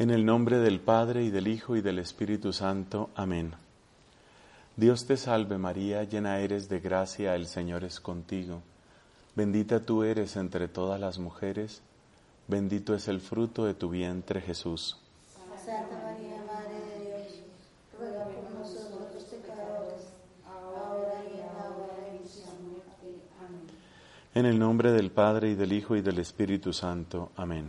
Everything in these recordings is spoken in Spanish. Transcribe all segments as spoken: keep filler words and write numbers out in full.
En el nombre del Padre, y del Hijo, y del Espíritu Santo. Amén. Dios te salve María, llena eres de gracia, el Señor es contigo. Bendita tú eres entre todas las mujeres, bendito es el fruto de tu vientre Jesús. Santa María, Madre de Dios, ruega por nosotros los pecadores, ahora y en la hora de nuestra muerte. Amén. En el nombre del Padre, y del Hijo, y del Espíritu Santo. Amén.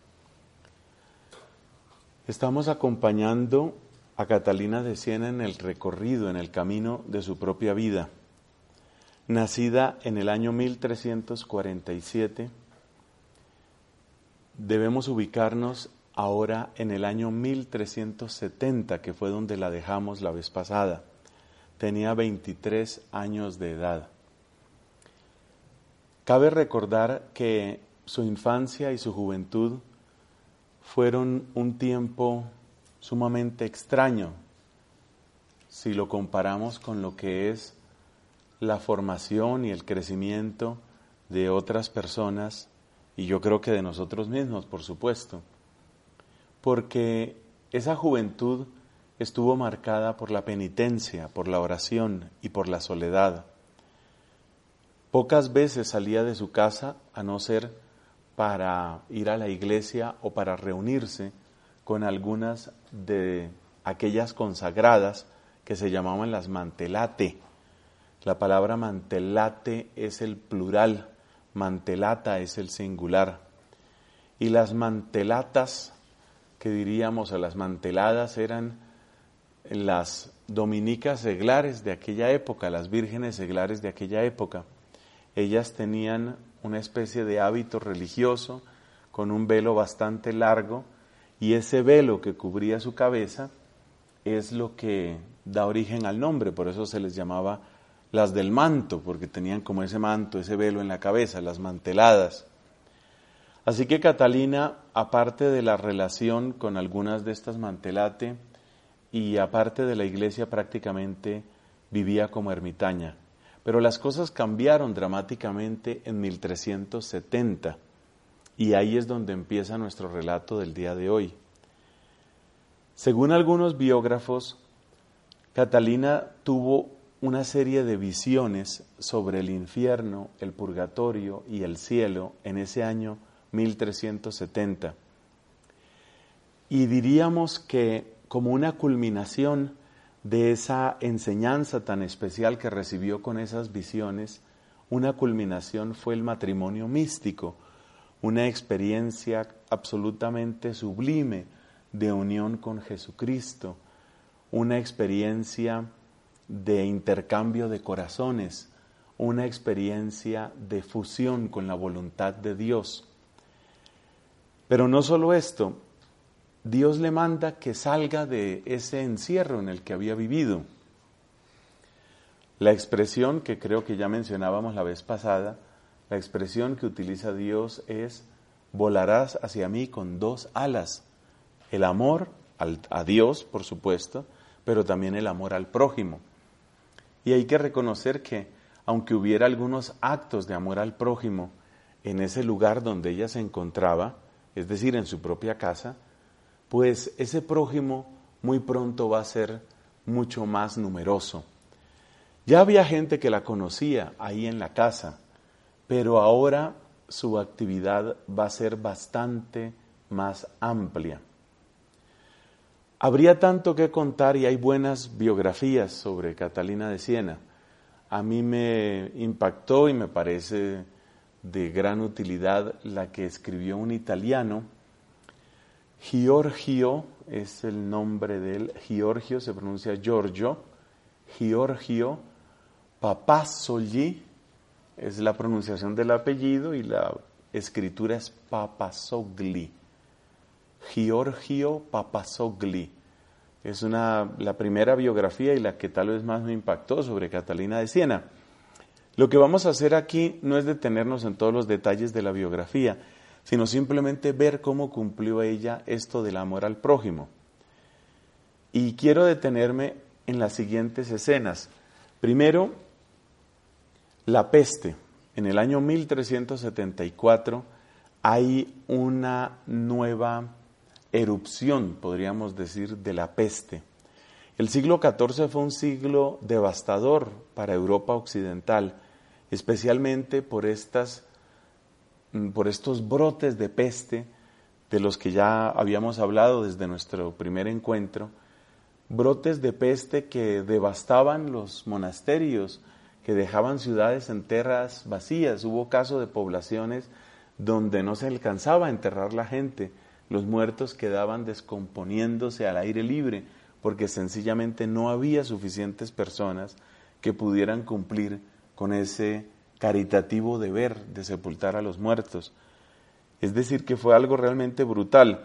Estamos acompañando a Catalina de Siena en el recorrido, en el camino de su propia vida. Nacida en el año mil trescientos cuarenta y siete, debemos ubicarnos ahora en el año mil trescientos setenta, que fue donde la dejamos la vez pasada. Tenía veintitrés años de edad. Cabe recordar que su infancia y su juventud fueron un tiempo sumamente extraño si lo comparamos con lo que es la formación y el crecimiento de otras personas, y yo creo que de nosotros mismos, por supuesto, porque esa juventud estuvo marcada por la penitencia, por la oración y por la soledad. Pocas veces salía de su casa, a no ser para ir a la iglesia o para reunirse con algunas de aquellas consagradas que se llamaban las mantelate. La palabra mantelate es el plural, mantelata es el singular. Y las mantelatas, que diríamos, o las manteladas, eran las dominicas seglares de aquella época, las vírgenes seglares de aquella época. Ellas tenían una especie de hábito religioso con un velo bastante largo, y ese velo que cubría su cabeza es lo que da origen al nombre. Por eso se les llamaba las del manto, porque tenían como ese manto, ese velo en la cabeza, las manteladas. Así que Catalina, aparte de la relación con algunas de estas mantelate y aparte de la iglesia, prácticamente vivía como ermitaña. Pero las cosas cambiaron dramáticamente en mil trescientos setenta, y ahí es donde empieza nuestro relato del día de hoy. Según algunos biógrafos, Catalina tuvo una serie de visiones sobre el infierno, el purgatorio y el cielo en ese año mil trescientos setenta. Y diríamos que como una culminación de esa enseñanza tan especial que recibió con esas visiones, una culminación fue el matrimonio místico, una experiencia absolutamente sublime de unión con Jesucristo, una experiencia de intercambio de corazones, una experiencia de fusión con la voluntad de Dios. Pero no solo esto, Dios le manda que salga de ese encierro en el que había vivido. La expresión que creo que ya mencionábamos la vez pasada, la expresión que utiliza Dios es: volarás hacia mí con dos alas. El amor al, a Dios, por supuesto, pero también el amor al prójimo. Y hay que reconocer que, aunque hubiera algunos actos de amor al prójimo en ese lugar donde ella se encontraba, es decir, en su propia casa, pues ese prójimo muy pronto va a ser mucho más numeroso. Ya había gente que la conocía ahí en la casa, pero ahora su actividad va a ser bastante más amplia. Habría tanto que contar, y hay buenas biografías sobre Catalina de Siena. A mí me impactó y me parece de gran utilidad la que escribió un italiano. Giorgio es el nombre de él. Giorgio se pronuncia Giorgio. Giorgio Papasogli es la pronunciación del apellido, y la escritura es Papasogli. Giorgio Papasogli. Es una, la primera biografía y la que tal vez más me impactó sobre Catalina de Siena. Lo que vamos a hacer aquí no es detenernos en todos los detalles de la biografía, sino simplemente ver cómo cumplió ella esto del amor al prójimo. Y quiero detenerme en las siguientes escenas. Primero, la peste. En el año mil trescientos setenta y cuatro hay una nueva erupción, podríamos decir, de la peste. El siglo catorce fue un siglo devastador para Europa occidental, especialmente por, estas, por estos brotes de peste de los que ya habíamos hablado desde nuestro primer encuentro, brotes de peste que devastaban los monasterios, que dejaban ciudades enteras vacías. Hubo casos de poblaciones donde no se alcanzaba a enterrar la gente, los muertos quedaban descomponiéndose al aire libre, porque sencillamente no había suficientes personas que pudieran cumplir con ese caritativo deber de sepultar a los muertos. Es decir, que fue algo realmente brutal.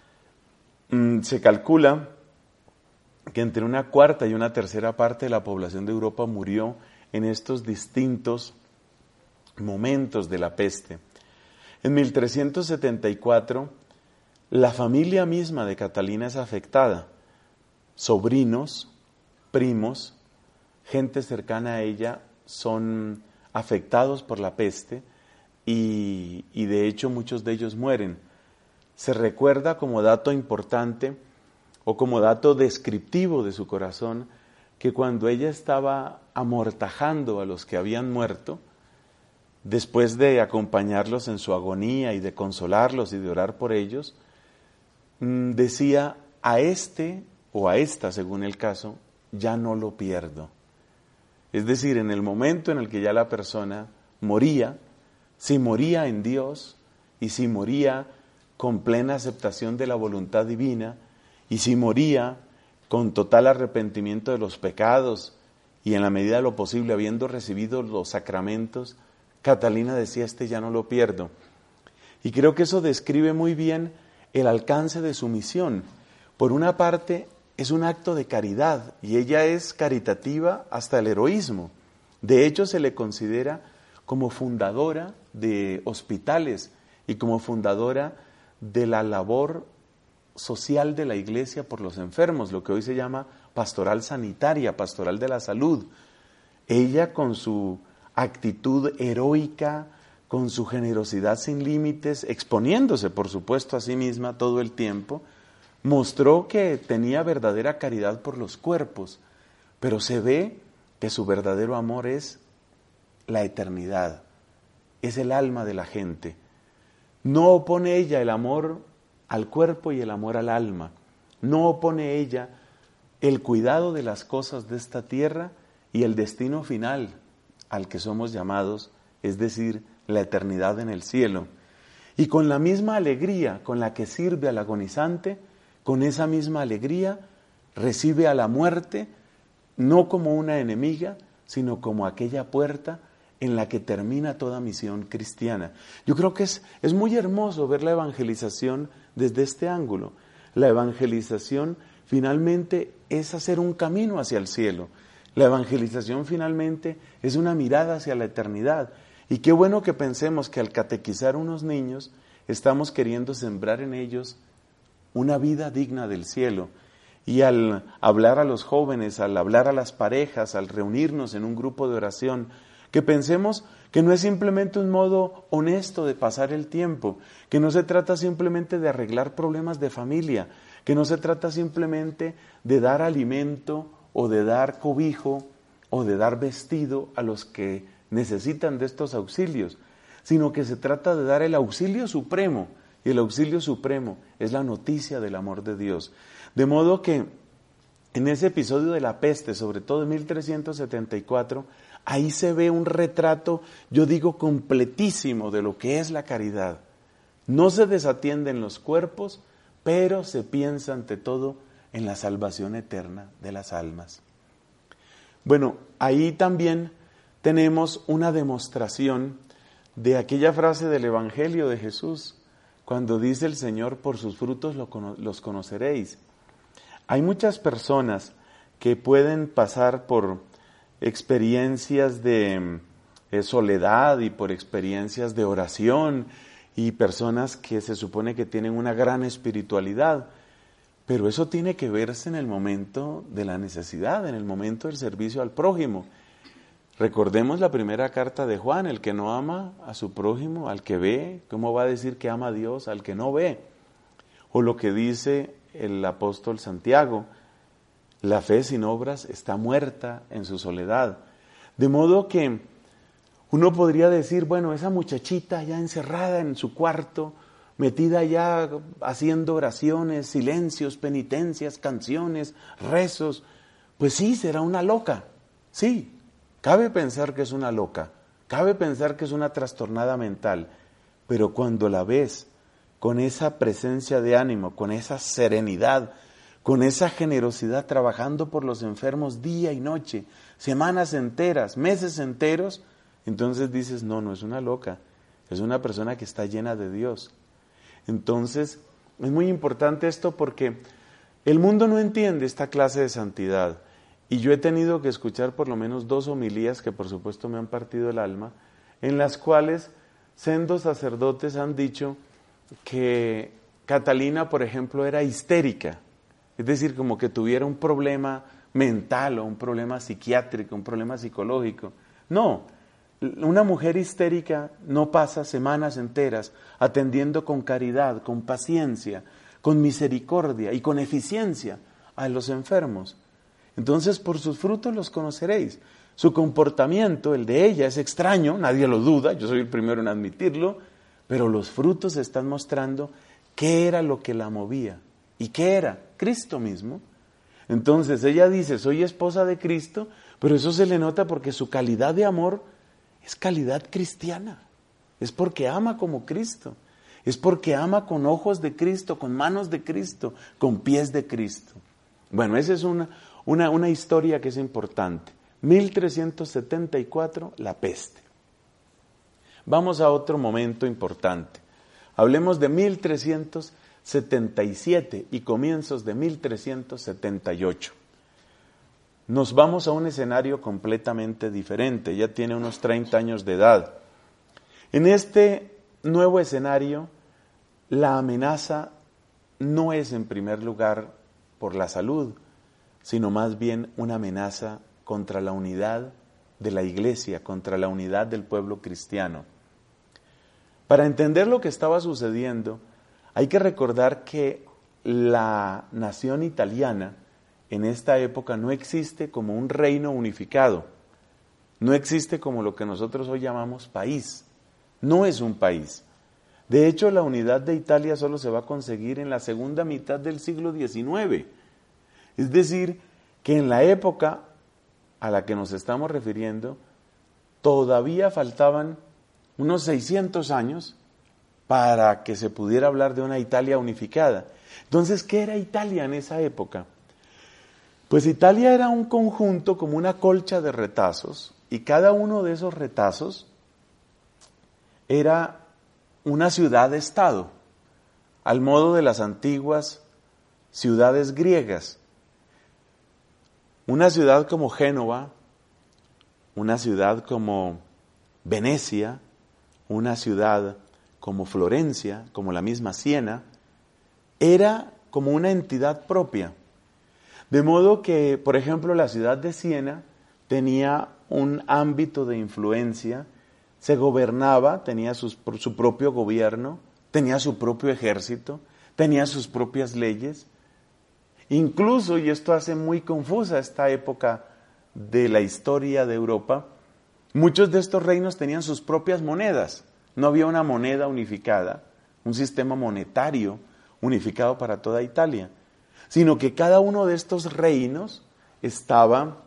Mm, se calcula que entre una cuarta y una tercera parte de la población de Europa murió en estos distintos momentos de la peste. En mil trescientos setenta y cuatro, la familia misma de Catalina es afectada. Sobrinos, primos, gente cercana a ella son afectados por la peste y, y de hecho muchos de ellos mueren. Se recuerda como dato importante o como dato descriptivo de su corazón que cuando ella estaba amortajando a los que habían muerto, después de acompañarlos en su agonía y de consolarlos y de orar por ellos, decía: a este o a esta, según el caso, ya no lo pierdo. Es decir, en el momento en el que ya la persona moría, si moría en Dios y si moría con plena aceptación de la voluntad divina y si moría con total arrepentimiento de los pecados y en la medida de lo posible habiendo recibido los sacramentos, Catalina decía: este ya no lo pierdo. Y creo que eso describe muy bien el alcance de su misión. Por una parte, es un acto de caridad y ella es caritativa hasta el heroísmo. De hecho, se le considera como fundadora de hospitales y como fundadora de la labor social de la Iglesia por los enfermos, lo que hoy se llama pastoral sanitaria, pastoral de la salud. Ella, con su actitud heroica, con su generosidad sin límites, exponiéndose por supuesto a sí misma todo el tiempo, mostró que tenía verdadera caridad por los cuerpos, pero se ve que su verdadero amor es la eternidad, es el alma de la gente. No opone ella el amor al cuerpo y el amor al alma, no opone ella el cuidado de las cosas de esta tierra y el destino final al que somos llamados, es decir, la eternidad en el cielo. Y con la misma alegría con la que sirve al agonizante, con esa misma alegría recibe a la muerte, no como una enemiga, sino como aquella puerta en la que termina toda misión cristiana. Yo creo que es, es muy hermoso ver la evangelización desde este ángulo. La evangelización finalmente es hacer un camino hacia el cielo. La evangelización finalmente es una mirada hacia la eternidad. Y qué bueno que pensemos que al catequizar unos niños estamos queriendo sembrar en ellos una vida digna del cielo. Y al hablar a los jóvenes, al hablar a las parejas, al reunirnos en un grupo de oración, que pensemos que no es simplemente un modo honesto de pasar el tiempo, que no se trata simplemente de arreglar problemas de familia, que no se trata simplemente de dar alimento o de dar cobijo o de dar vestido a los que necesitan de estos auxilios, sino que se trata de dar el auxilio supremo, y el auxilio supremo es la noticia del amor de Dios. De modo que en ese episodio de la peste, sobre todo en mil trescientos setenta y cuatro, ahí se ve un retrato, yo digo, completísimo de lo que es la caridad. No se desatienden los cuerpos, pero se piensa ante todo en la salvación eterna de las almas. Bueno, ahí también tenemos una demostración de aquella frase del Evangelio de Jesús, cuando dice el Señor: por sus frutos los conoceréis. Hay muchas personas que pueden pasar por experiencias de eh, soledad y por experiencias de oración, y personas que se supone que tienen una gran espiritualidad, pero eso tiene que verse en el momento de la necesidad, en el momento del servicio al prójimo. Recordemos la primera carta de Juan: el que no ama a su prójimo, al que ve, ¿cómo va a decir que ama a Dios al que no ve? O lo que dice el apóstol Santiago, la fe sin obras está muerta en su soledad. De modo que uno podría decir, bueno, esa muchachita ya encerrada en su cuarto, metida ya haciendo oraciones, silencios, penitencias, canciones, rezos, pues sí, será una loca. Sí, cabe pensar que es una loca, cabe pensar que es una trastornada mental, pero cuando la ves con esa presencia de ánimo, con esa serenidad, con esa generosidad trabajando por los enfermos día y noche, semanas enteras, meses enteros, entonces dices, no, no es una loca, es una persona que está llena de Dios. Entonces, es muy importante esto porque el mundo no entiende esta clase de santidad. Y yo he tenido que escuchar por lo menos dos homilías que por supuesto me han partido el alma, en las cuales sendos sacerdotes han dicho que Catalina, por ejemplo, era histérica. Es decir, como que tuviera un problema mental o un problema psiquiátrico, un problema psicológico. No, una mujer histérica no pasa semanas enteras atendiendo con caridad, con paciencia, con misericordia y con eficiencia a los enfermos. Entonces, por sus frutos los conoceréis. Su comportamiento, el de ella, es extraño, nadie lo duda, yo soy el primero en admitirlo, pero los frutos están mostrando qué era lo que la movía. ¿Y qué era? Cristo mismo. Entonces ella dice, soy esposa de Cristo, pero eso se le nota porque su calidad de amor es calidad cristiana. Es porque ama como Cristo. Es porque ama con ojos de Cristo, con manos de Cristo, con pies de Cristo. Bueno, esa es una, una, una historia que es importante. mil trescientos setenta y cuatro, la peste. Vamos a otro momento importante. Hablemos de mil trescientos setenta y siete y comienzos de mil trescientos setenta y ocho. Nos vamos a un escenario completamente diferente, ella tiene unos treinta años de edad. En este nuevo escenario, la amenaza no es en primer lugar por la salud, sino más bien una amenaza contra la unidad de la Iglesia, contra la unidad del pueblo cristiano. Para entender lo que estaba sucediendo, hay que recordar que la nación italiana en esta época no existe como un reino unificado, no existe como lo que nosotros hoy llamamos país, no es un país. De hecho, la unidad de Italia solo se va a conseguir en la segunda mitad del siglo diecinueve. Es decir, que en la época a la que nos estamos refiriendo, todavía faltaban unos seiscientos años para que se pudiera hablar de una Italia unificada. Entonces, ¿qué era Italia en esa época? Pues Italia era un conjunto como una colcha de retazos, y cada uno de esos retazos era una ciudad-estado, al modo de las antiguas ciudades griegas. Una ciudad como Génova, una ciudad como Venecia, una ciudad como Florencia, como la misma Siena, era como una entidad propia. De modo que, por ejemplo, la ciudad de Siena tenía un ámbito de influencia, se gobernaba, tenía sus, su propio gobierno, tenía su propio ejército, tenía sus propias leyes. Incluso, y esto hace muy confusa esta época de la historia de Europa, muchos de estos reinos tenían sus propias monedas. No había una moneda unificada, un sistema monetario unificado para toda Italia, sino que cada uno de estos reinos estaba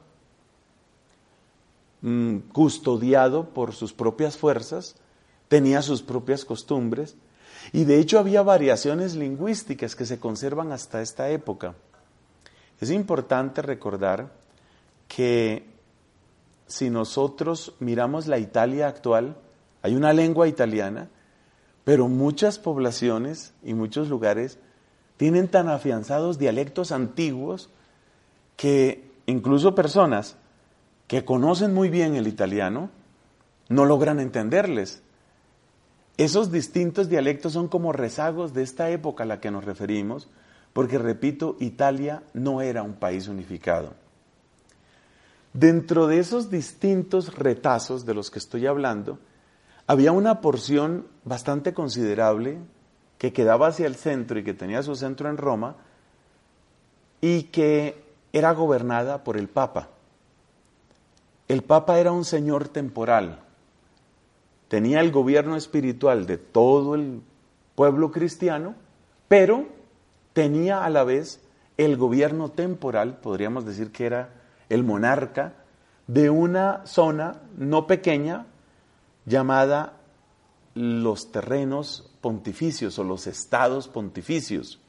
mmm, custodiado por sus propias fuerzas, tenía sus propias costumbres, y de hecho había variaciones lingüísticas que se conservan hasta esta época. Es importante recordar que si nosotros miramos la Italia actual, hay una lengua italiana, pero muchas poblaciones y muchos lugares tienen tan afianzados dialectos antiguos que incluso personas que conocen muy bien el italiano no logran entenderles. Esos distintos dialectos son como rezagos de esta época a la que nos referimos, porque, repito, Italia no era un país unificado. Dentro de esos distintos retazos de los que estoy hablando, había una porción bastante considerable que quedaba hacia el centro y que tenía su centro en Roma y que era gobernada por el Papa. El Papa era un señor temporal, tenía el gobierno espiritual de todo el pueblo cristiano, pero tenía a la vez el gobierno temporal, podríamos decir que era el monarca, de una zona no pequeña llamada los terrenos pontificios o los estados pontificios.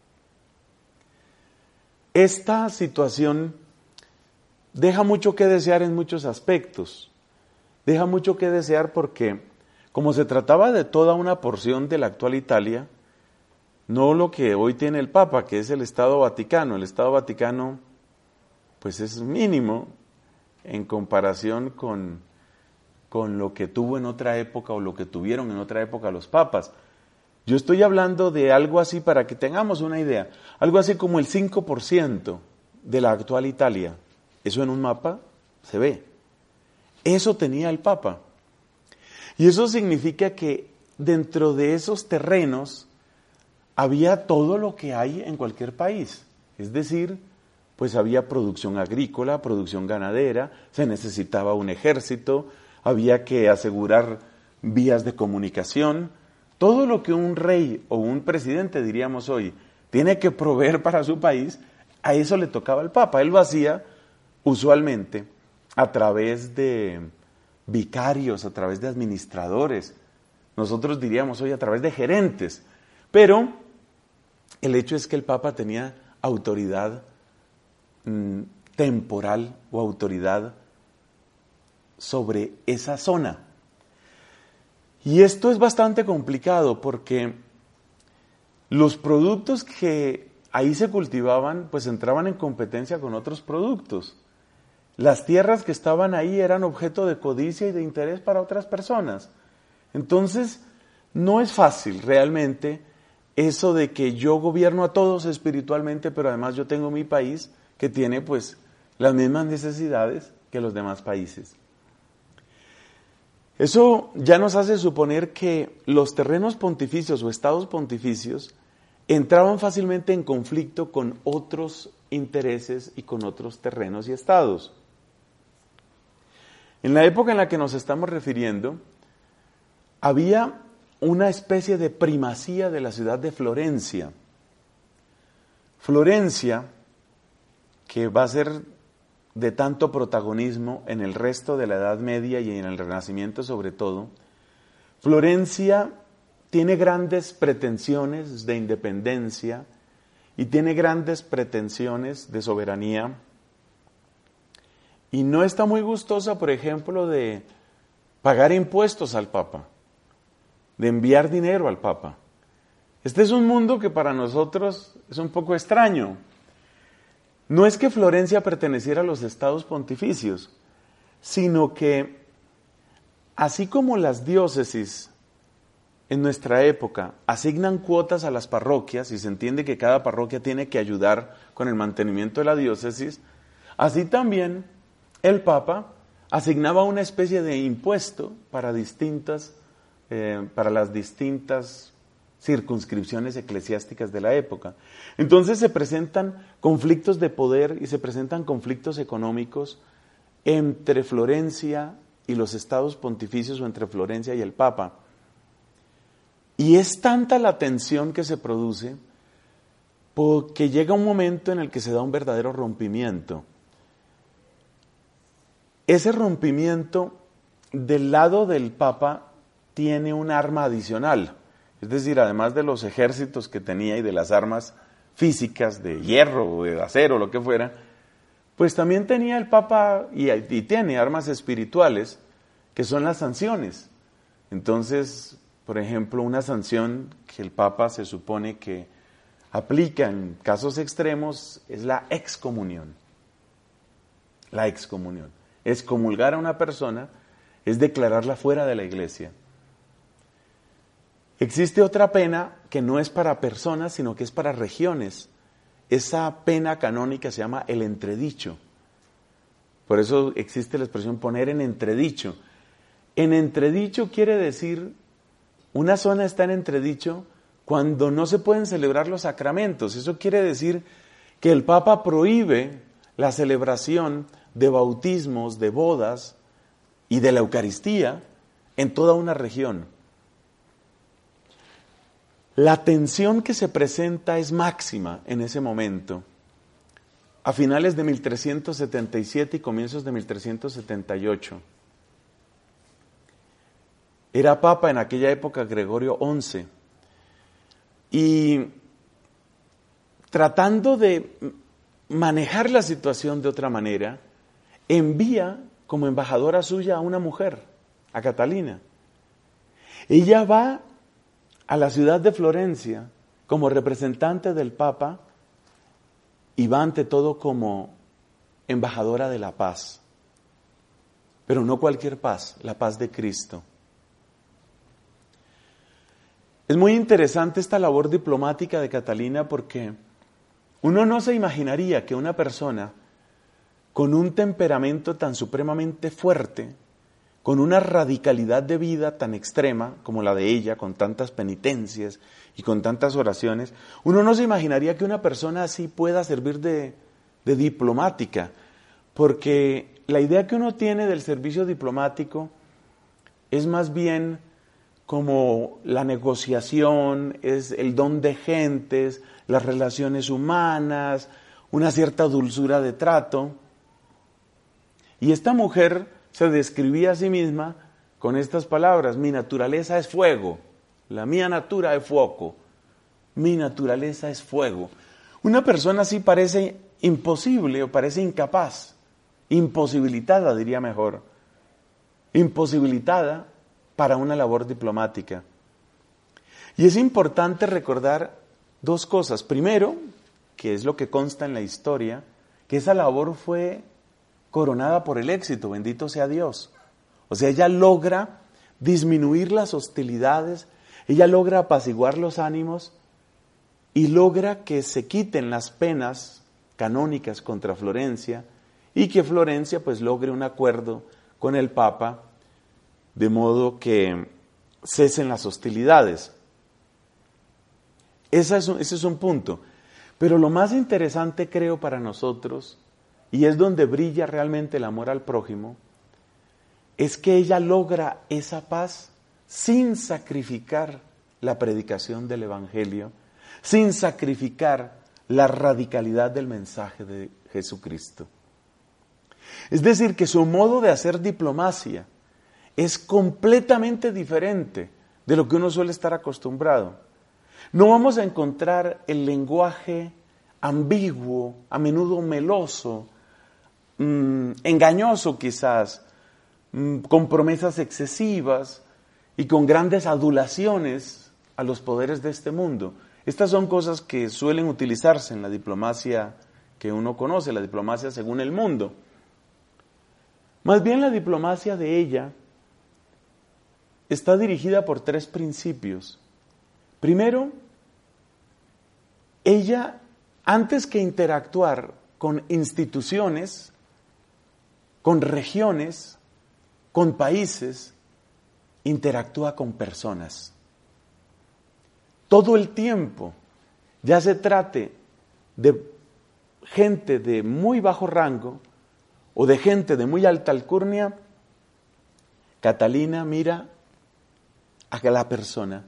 Esta situación deja mucho que desear en muchos aspectos. Deja mucho que desear porque, como se trataba de toda una porción de la actual Italia, no lo que hoy tiene el Papa, que es el Estado Vaticano. El Estado Vaticano, pues es mínimo en comparación con, con lo que tuvo en otra época o lo que tuvieron en otra época los papas. Yo estoy hablando de algo así para que tengamos una idea, algo así como el cinco por ciento de la actual Italia. Eso en un mapa se ve. Eso tenía el Papa. Y eso significa que dentro de esos terrenos había todo lo que hay en cualquier país. Es decir, pues había producción agrícola, producción ganadera, se necesitaba un ejército, había que asegurar vías de comunicación. Todo lo que un rey o un presidente, diríamos hoy, tiene que proveer para su país, a eso le tocaba al Papa. Él lo hacía usualmente a través de vicarios, a través de administradores. Nosotros diríamos hoy a través de gerentes. Pero el hecho es que el Papa tenía autoridad mmm, temporal o autoridad sobre esa zona. Y esto es bastante complicado porque los productos que ahí se cultivaban pues entraban en competencia con otros productos. Las tierras que estaban ahí eran objeto de codicia y de interés para otras personas. Entonces, no es fácil realmente eso de que yo gobierno a todos espiritualmente, pero además yo tengo mi país que tiene pues las mismas necesidades que los demás países. Eso ya nos hace suponer que los terrenos pontificios o estados pontificios entraban fácilmente en conflicto con otros intereses y con otros terrenos y estados. En la época en la que nos estamos refiriendo, había una especie de primacía de la ciudad de Florencia. Florencia, que va a ser de tanto protagonismo en el resto de la Edad Media y en el Renacimiento sobre todo, Florencia tiene grandes pretensiones de independencia y tiene grandes pretensiones de soberanía y no está muy gustosa, por ejemplo, de pagar impuestos al Papa, de enviar dinero al Papa. Este es un mundo que para nosotros es un poco extraño. No es que Florencia perteneciera a los estados pontificios, sino que así como las diócesis en nuestra época asignan cuotas a las parroquias y se entiende que cada parroquia tiene que ayudar con el mantenimiento de la diócesis, así también el Papa asignaba una especie de impuesto para distintas, eh, para las distintas circunscripciones eclesiásticas de la época. Entonces se presentan conflictos de poder y se presentan conflictos económicos entre Florencia y los estados pontificios o entre Florencia y el Papa. Y es tanta la tensión que se produce porque llega un momento en el que se da un verdadero rompimiento. Ese rompimiento del lado del Papa tiene un arma adicional. Es decir, además de los ejércitos que tenía y de las armas físicas de hierro o de acero, lo que fuera, pues también tenía el Papa y, y tiene armas espirituales que son las sanciones. Entonces, por ejemplo, una sanción que el Papa se supone que aplica en casos extremos es la excomunión. La excomunión. Excomulgar a una persona es declararla fuera de la iglesia. Existe otra pena que no es para personas, sino que es para regiones. Esa pena canónica se llama el entredicho. Por eso existe la expresión poner en entredicho. En entredicho quiere decir, una zona está en entredicho cuando no se pueden celebrar los sacramentos. Eso quiere decir que el Papa prohíbe la celebración de bautismos, de bodas y de la Eucaristía en toda una región. La tensión que se presenta es máxima en ese momento. A finales de mil trescientos setenta y siete y comienzos de mil trescientos setenta y ocho. Era papa en aquella época Gregorio once. Y tratando de manejar la situación de otra manera, envía como embajadora suya a una mujer, a Catalina. Ella va a la ciudad de Florencia como representante del Papa y va ante todo como embajadora de la paz. Pero no cualquier paz, la paz de Cristo. Es muy interesante esta labor diplomática de Catalina porque uno no se imaginaría que una persona con un temperamento tan supremamente fuerte, con una radicalidad de vida tan extrema como la de ella, con tantas penitencias y con tantas oraciones, uno no se imaginaría que una persona así pueda servir de, de diplomática, porque la idea que uno tiene del servicio diplomático es más bien como la negociación, es el don de gentes, las relaciones humanas, una cierta dulzura de trato. Y esta mujer se describía a sí misma con estas palabras: mi naturaleza es fuego, la mía natura es fuoco, mi naturaleza es fuego. Una persona así parece imposible o parece incapaz, imposibilitada diría mejor, imposibilitada para una labor diplomática. Y es importante recordar dos cosas. Primero, que es lo que consta en la historia, que esa labor fue coronada por el éxito, bendito sea Dios. O sea, ella logra disminuir las hostilidades, ella logra apaciguar los ánimos y logra que se quiten las penas canónicas contra Florencia y que Florencia pues logre un acuerdo con el Papa de modo que cesen las hostilidades. Ese es un, ese es un punto. Pero lo más interesante creo para nosotros, y es donde brilla realmente el amor al prójimo, es que ella logra esa paz sin sacrificar la predicación del Evangelio, sin sacrificar la radicalidad del mensaje de Jesucristo. Es decir, que su modo de hacer diplomacia es completamente diferente de lo que uno suele estar acostumbrado. No vamos a encontrar el lenguaje ambiguo, a menudo meloso, mmm, engañoso quizás, mmm, con promesas excesivas y con grandes adulaciones a los poderes de este mundo. Estas son cosas que suelen utilizarse en la diplomacia que uno conoce, la diplomacia según el mundo. Más bien la diplomacia de ella está dirigida por tres principios. Primero, ella, antes que interactuar con instituciones, con regiones, con países, interactúa con personas. Todo el tiempo, ya se trate de gente de muy bajo rango o de gente de muy alta alcurnia, Catalina mira a la persona.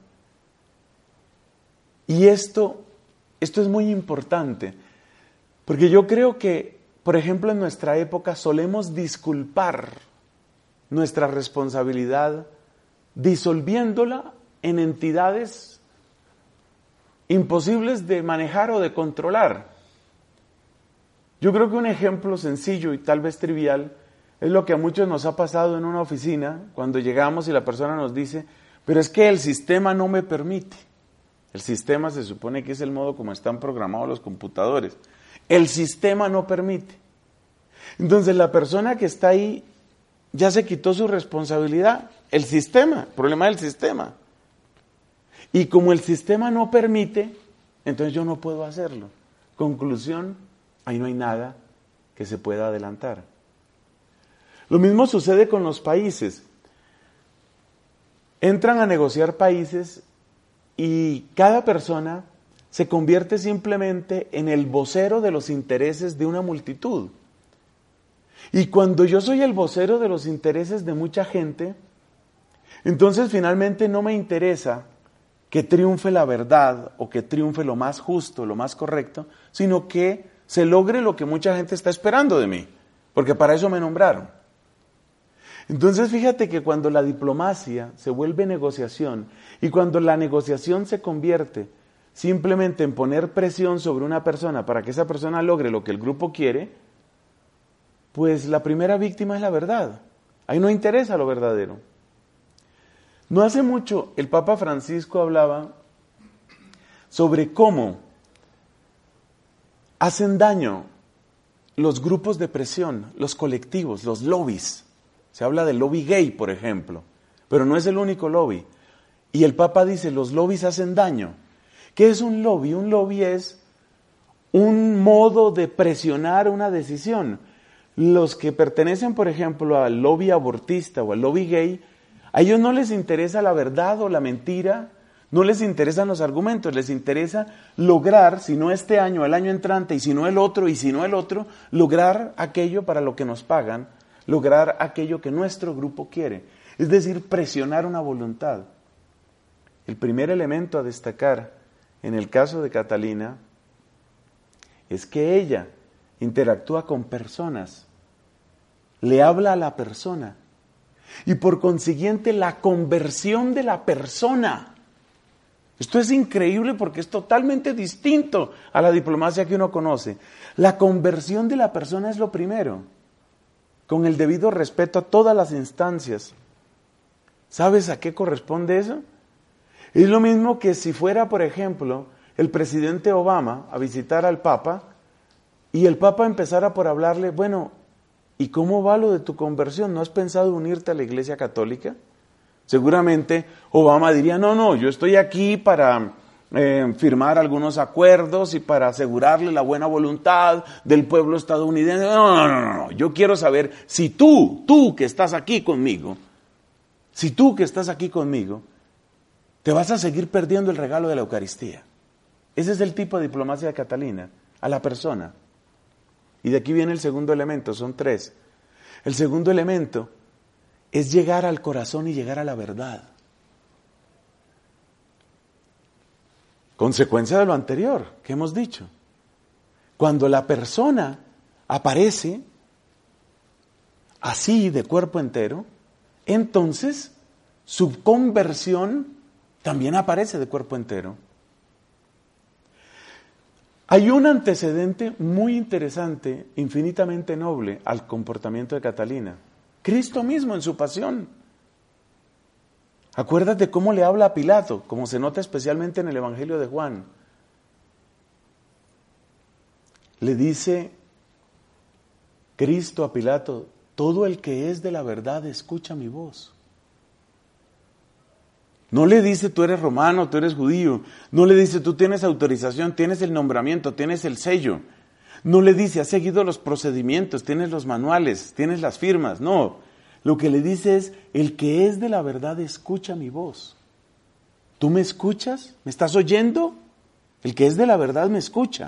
Y esto, esto es muy importante, porque yo creo que, por ejemplo, en nuestra época solemos disculpar nuestra responsabilidad disolviéndola en entidades imposibles de manejar o de controlar. Yo creo que un ejemplo sencillo y tal vez trivial es lo que a muchos nos ha pasado en una oficina cuando llegamos y la persona nos dice: pero es que el sistema no me permite. El sistema se supone que es el modo como están programados los computadores. El sistema no permite. Entonces la persona que está ahí ya se quitó su responsabilidad. El sistema, el problema del sistema. Y como el sistema no permite, entonces yo no puedo hacerlo. Conclusión, ahí no hay nada que se pueda adelantar. Lo mismo sucede con los países. Entran a negociar países y cada persona se convierte simplemente en el vocero de los intereses de una multitud. Y cuando yo soy el vocero de los intereses de mucha gente, entonces finalmente no me interesa que triunfe la verdad o que triunfe lo más justo, lo más correcto, sino que se logre lo que mucha gente está esperando de mí, porque para eso me nombraron. Entonces fíjate que cuando la diplomacia se vuelve negociación y cuando la negociación se convierte simplemente en poner presión sobre una persona para que esa persona logre lo que el grupo quiere, pues la primera víctima es la verdad. Ahí no interesa lo verdadero. No hace mucho el Papa Francisco hablaba sobre cómo hacen daño los grupos de presión, los colectivos, los lobbies. Se habla del lobby gay, por ejemplo, pero no es el único lobby. Y el Papa dice, los lobbies hacen daño. ¿Qué es un lobby? Un lobby es un modo de presionar una decisión. Los que pertenecen, por ejemplo, al lobby abortista o al lobby gay, a ellos no les interesa la verdad o la mentira, no les interesan los argumentos, les interesa lograr, si no este año, el año entrante, y si no el otro, y si no el otro, lograr aquello para lo que nos pagan, lograr aquello que nuestro grupo quiere. Es decir, presionar una voluntad. El primer elemento a destacar en el caso de Catalina es que ella interactúa con personas, le habla a la persona y por consiguiente la conversión de la persona. Esto es increíble porque es totalmente distinto a la diplomacia que uno conoce. La conversión de la persona es lo primero, con el debido respeto a todas las instancias. ¿Sabes a qué corresponde eso? Es lo mismo que si fuera, por ejemplo, el presidente Obama a visitar al Papa y el Papa empezara por hablarle, bueno, ¿y cómo va lo de tu conversión? ¿No has pensado unirte a la Iglesia Católica? Seguramente Obama diría, no, no, yo estoy aquí para eh, firmar algunos acuerdos y para asegurarle la buena voluntad del pueblo estadounidense. No, no, no, no, no, yo quiero saber si tú, tú que estás aquí conmigo, si tú que estás aquí conmigo, te vas a seguir perdiendo el regalo de la Eucaristía. Ese es el tipo de diplomacia de Catalina, a la persona. Y de aquí viene el segundo elemento, son tres. El segundo elemento es llegar al corazón y llegar a la verdad. Consecuencia de lo anterior que hemos dicho. Cuando la persona aparece así de cuerpo entero, entonces su conversión también aparece de cuerpo entero. Hay un antecedente muy interesante, infinitamente noble al comportamiento de Catalina. Cristo mismo en su pasión. Acuérdate cómo le habla a Pilato, como se nota especialmente en el Evangelio de Juan. Le dice Cristo a Pilato, todo el que es de la verdad escucha mi voz. No le dice tú eres romano, tú eres judío. No le dice tú tienes autorización, tienes el nombramiento, tienes el sello. No le dice has seguido los procedimientos, tienes los manuales, tienes las firmas. No, lo que le dice es el que es de la verdad escucha mi voz. ¿Tú me escuchas? ¿Me estás oyendo? El que es de la verdad me escucha.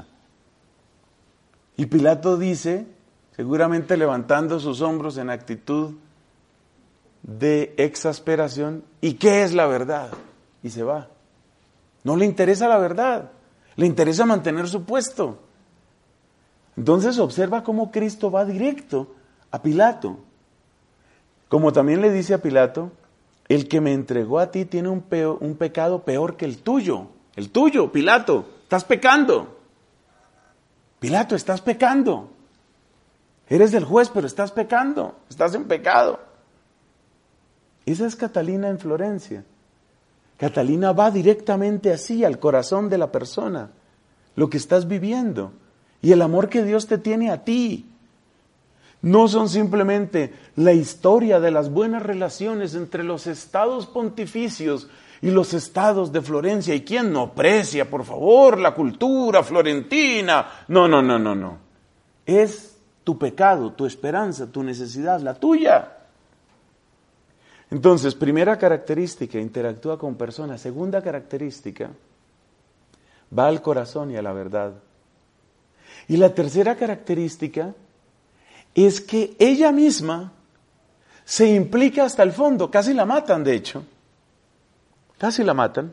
Y Pilato dice, seguramente levantando sus hombros en actitud de exasperación, ¿y qué es la verdad? Y se va. No le interesa la verdad, le interesa mantener su puesto. Entonces observa cómo Cristo va directo a Pilato. Como también le dice a Pilato, el que me entregó a ti tiene un, peo, un pecado peor que el tuyo. El tuyo, Pilato, estás pecando. Pilato, estás pecando. Eres el juez, pero estás pecando, estás en pecado. Esa es Catalina en Florencia. Catalina va directamente así al corazón de la persona, lo que estás viviendo y el amor que Dios te tiene a ti. No son simplemente la historia de las buenas relaciones entre los estados pontificios y los estados de Florencia. ¿Y quién no aprecia, por favor, la cultura florentina? No, no, no, no, no. Es tu pecado, tu esperanza, tu necesidad, la tuya. Entonces, primera característica, interactúa con personas. Segunda característica, va al corazón y a la verdad. Y la tercera característica es que ella misma se implica hasta el fondo. Casi la matan, de hecho. Casi la matan.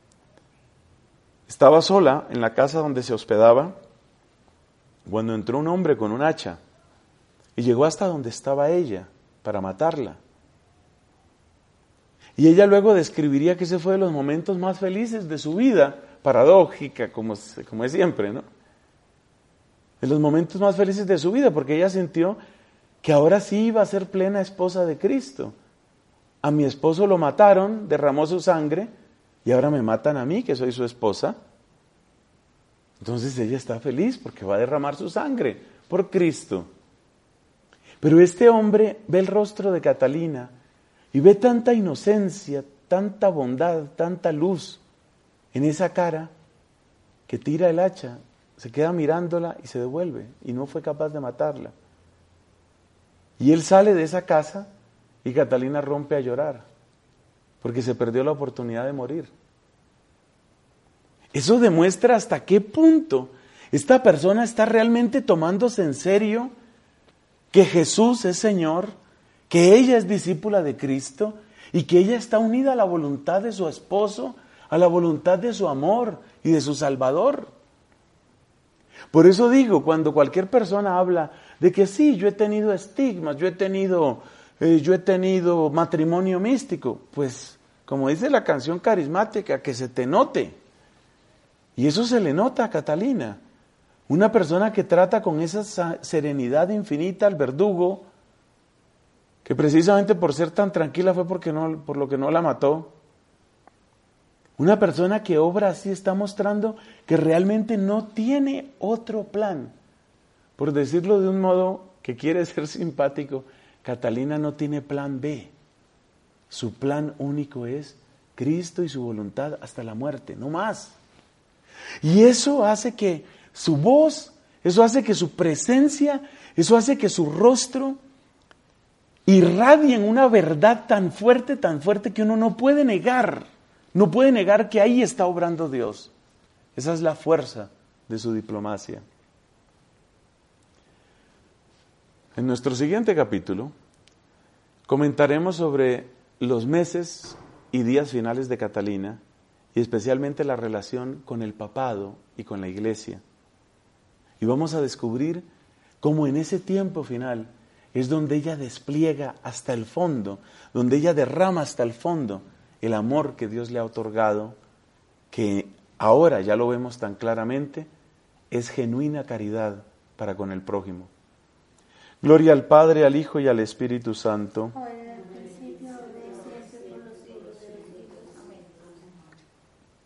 Estaba sola en la casa donde se hospedaba cuando entró un hombre con un hacha y llegó hasta donde estaba ella para matarla. Y ella luego describiría que ese fue de los momentos más felices de su vida, paradójica como, como es siempre, ¿no? De los momentos más felices de su vida, porque ella sintió que ahora sí iba a ser plena esposa de Cristo. A mi esposo lo mataron, derramó su sangre, y ahora me matan a mí, que soy su esposa. Entonces ella está feliz porque va a derramar su sangre por Cristo. Pero este hombre ve el rostro de Catalina y ve tanta inocencia, tanta bondad, tanta luz en esa cara, que tira el hacha, se queda mirándola y se devuelve, y no fue capaz de matarla. Y él sale de esa casa y Catalina rompe a llorar, porque se perdió la oportunidad de morir. Eso demuestra hasta qué punto esta persona está realmente tomándose en serio que Jesús es Señor, que ella es discípula de Cristo y que ella está unida a la voluntad de su esposo, a la voluntad de su amor y de su Salvador. Por eso digo, cuando cualquier persona habla de que sí, yo he tenido estigmas, yo he tenido, eh, yo he tenido matrimonio místico, pues como dice la canción carismática, que se te note. Y eso se le nota a Catalina, una persona que trata con esa serenidad infinita al verdugo, que precisamente por ser tan tranquila fue porque no, por lo que no la mató. Una persona que obra así está mostrando que realmente no tiene otro plan. Por decirlo de un modo que quiere ser simpático, Catalina no tiene plan B. Su plan único es Cristo y su voluntad hasta la muerte, no más. Y eso hace que su voz, eso hace que su presencia, eso hace que su rostro irradien una verdad tan fuerte, tan fuerte que uno no puede negar, no puede negar que ahí está obrando Dios. Esa es la fuerza de su diplomacia. En nuestro siguiente capítulo comentaremos sobre los meses y días finales de Catalina y especialmente la relación con el papado y con la iglesia. Y vamos a descubrir cómo en ese tiempo final es donde ella despliega hasta el fondo, donde ella derrama hasta el fondo el amor que Dios le ha otorgado, que ahora ya lo vemos tan claramente, es genuina caridad para con el prójimo. Gloria al Padre, al Hijo y al Espíritu Santo.